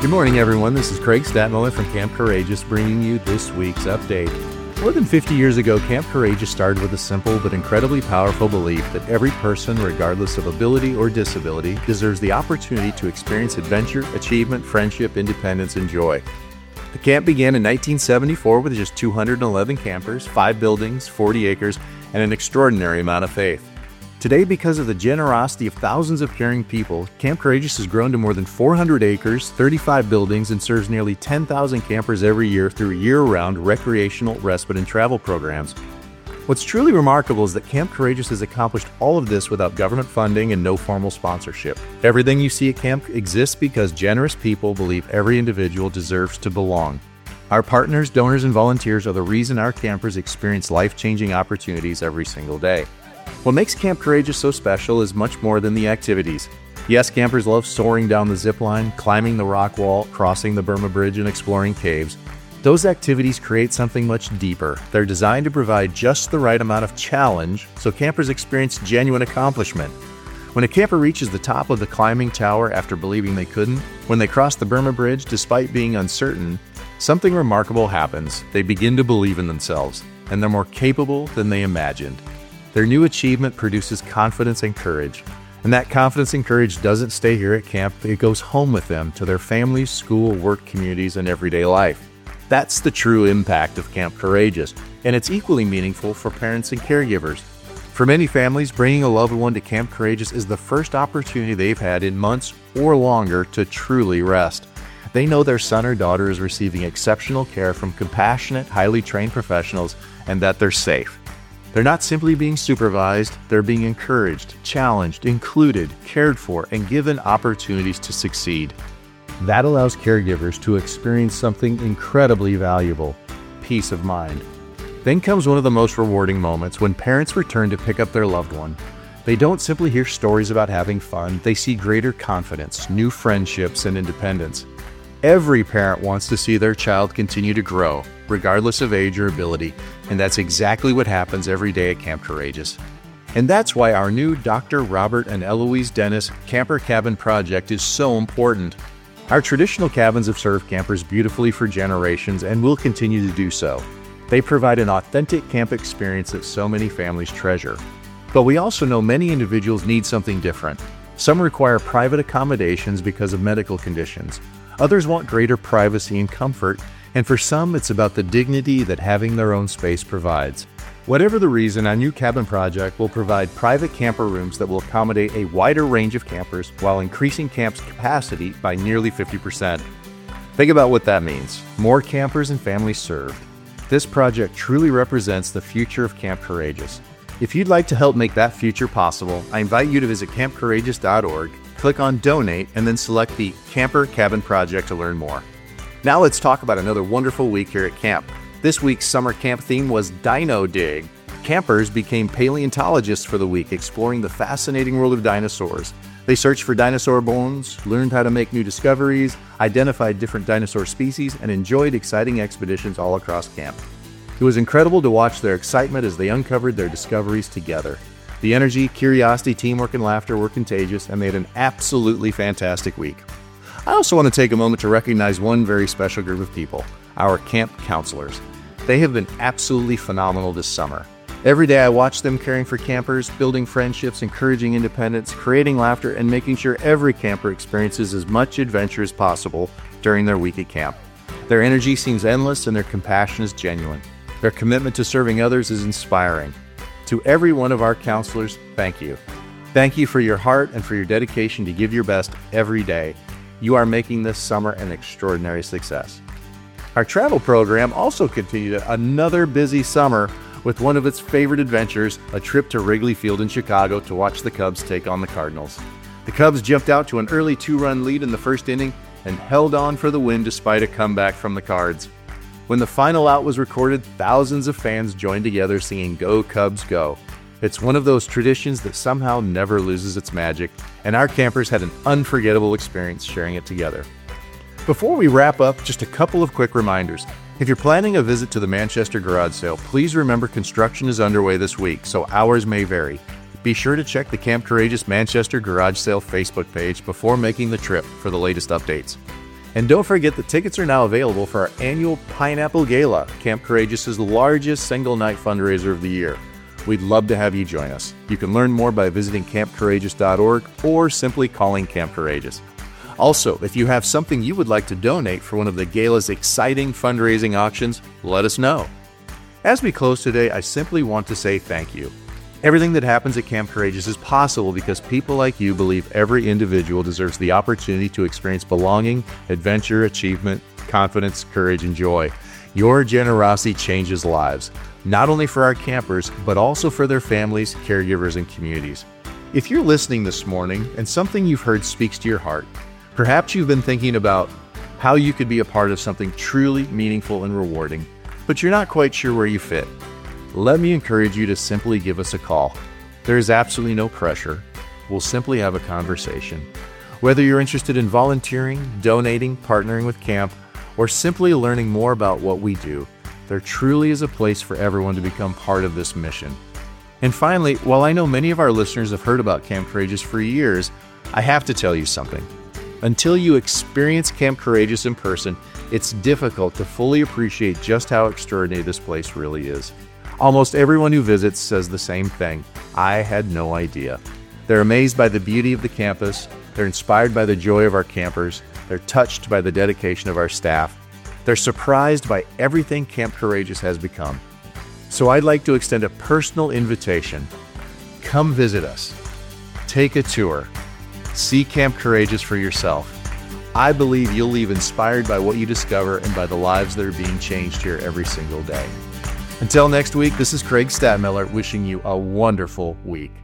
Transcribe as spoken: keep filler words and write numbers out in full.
Good morning, everyone. This is Craig Statmiller from Camp Courageous bringing you this week's update. More than fifty years ago, Camp Courageous started with a simple but incredibly powerful belief that every person, regardless of ability or disability, deserves the opportunity to experience adventure, achievement, friendship, independence, and joy. The camp began in nineteen seventy-four with just two hundred eleven campers, five buildings, forty acres, and an extraordinary amount of faith. Today, because of the generosity of thousands of caring people, Camp Courageous has grown to more than four hundred acres, thirty-five buildings, and serves nearly ten thousand campers every year through year-round recreational, respite, and travel programs. What's truly remarkable is that Camp Courageous has accomplished all of this without government funding and no formal sponsorship. Everything you see at camp exists because generous people believe every individual deserves to belong. Our partners, donors, and volunteers are the reason our campers experience life-changing opportunities every single day. What makes Camp Courageous so special is much more than the activities. Yes, campers love soaring down the zip line, climbing the rock wall, crossing the Burma Bridge, and exploring caves. Those activities create something much deeper. They're designed to provide just the right amount of challenge so campers experience genuine accomplishment. When a camper reaches the top of the climbing tower after believing they couldn't, when they cross the Burma Bridge despite being uncertain, something remarkable happens. They begin to believe in themselves, and they're more capable than they imagined. Their new achievement produces confidence and courage. And that confidence and courage doesn't stay here at camp, it goes home with them to their families, school, work, communities, and everyday life. That's the true impact of Camp Courageous, and it's equally meaningful for parents and caregivers. For many families, bringing a loved one to Camp Courageous is the first opportunity they've had in months or longer to truly rest. They know their son or daughter is receiving exceptional care from compassionate, highly trained professionals, and that they're safe. They're not simply being supervised, they're being encouraged, challenged, included, cared for, and given opportunities to succeed. That allows caregivers to experience something incredibly valuable: peace of mind. Then comes one of the most rewarding moments when parents return to pick up their loved one. They don't simply hear stories about having fun, they see greater confidence, new friendships, and independence. Every parent wants to see their child continue to grow, regardless of age or ability, and that's exactly what happens every day at Camp Courageous. And that's why our new Doctor Robert and Eloise Dennis Camper Cabin project is so important. Our traditional cabins have served campers beautifully for generations and will continue to do so. They provide an authentic camp experience that so many families treasure. But we also know many individuals need something different. Some require private accommodations because of medical conditions. Others want greater privacy and comfort, and for some, it's about the dignity that having their own space provides. Whatever the reason, our new cabin project will provide private camper rooms that will accommodate a wider range of campers while increasing camp's capacity by nearly fifty percent. Think about what that means. More campers and families served. This project truly represents the future of Camp Courageous. If you'd like to help make that future possible, I invite you to visit camp courageous dot org, click on Donate, and then select the Camper Cabin Project to learn more. Now let's talk about another wonderful week here at camp. This week's summer camp theme was Dino Dig. Campers became paleontologists for the week, exploring the fascinating world of dinosaurs. They searched for dinosaur bones, learned how to make new discoveries, identified different dinosaur species, and enjoyed exciting expeditions all across camp. It was incredible to watch their excitement as they uncovered their discoveries together. The energy, curiosity, teamwork, and laughter were contagious, and they had an absolutely fantastic week. I also want to take a moment to recognize one very special group of people, our camp counselors. They have been absolutely phenomenal this summer. Every day I watch them caring for campers, building friendships, encouraging independence, creating laughter, and making sure every camper experiences as much adventure as possible during their week at camp. Their energy seems endless and their compassion is genuine. Their commitment to serving others is inspiring. To every one of our counselors, thank you. Thank you for your heart and for your dedication to give your best every day. You are making this summer an extraordinary success. Our travel program also continued another busy summer with one of its favorite adventures, a trip to Wrigley Field in Chicago to watch the Cubs take on the Cardinals. The Cubs jumped out to an early two-run lead in the first inning and held on for the win despite a comeback from the Cards. When the final out was recorded, thousands of fans joined together singing "Go Cubs Go." It's one of those traditions that somehow never loses its magic, and our campers had an unforgettable experience sharing it together. Before we wrap up, just a couple of quick reminders. If you're planning a visit to the Manchester Garage Sale, please remember construction is underway this week, so hours may vary. Be sure to check the Camp Courageous Manchester Garage Sale Facebook page before making the trip for the latest updates. And don't forget that tickets are now available for our annual Pineapple Gala, Camp Courageous' largest single-night fundraiser of the year. We'd love to have you join us. You can learn more by visiting camp courageous dot org or simply calling Camp Courageous. Also, if you have something you would like to donate for one of the Gala's exciting fundraising auctions, let us know. As we close today, I simply want to say thank you. Everything that happens at Camp Courageous is possible because people like you believe every individual deserves the opportunity to experience belonging, adventure, achievement, confidence, courage, and joy. Your generosity changes lives, not only for our campers, but also for their families, caregivers, and communities. If you're listening this morning and something you've heard speaks to your heart, perhaps you've been thinking about how you could be a part of something truly meaningful and rewarding, but you're not quite sure where you fit. Let me encourage you to simply give us a call. There is absolutely no pressure. We'll simply have a conversation. Whether you're interested in volunteering, donating, partnering with camp, or simply learning more about what we do, there truly is a place for everyone to become part of this mission. And finally, while I know many of our listeners have heard about Camp Courageous for years, I have to tell you something. Until you experience Camp Courageous in person, it's difficult to fully appreciate just how extraordinary this place really is. Almost everyone who visits says the same thing. I had no idea. They're amazed by the beauty of the campus. They're inspired by the joy of our campers. They're touched by the dedication of our staff. They're surprised by everything Camp Courageous has become. So I'd like to extend a personal invitation. Come visit us. Take a tour. See Camp Courageous for yourself. I believe you'll leave inspired by what you discover and by the lives that are being changed here every single day. Until next week, this is Craig Stadtmiller wishing you a wonderful week.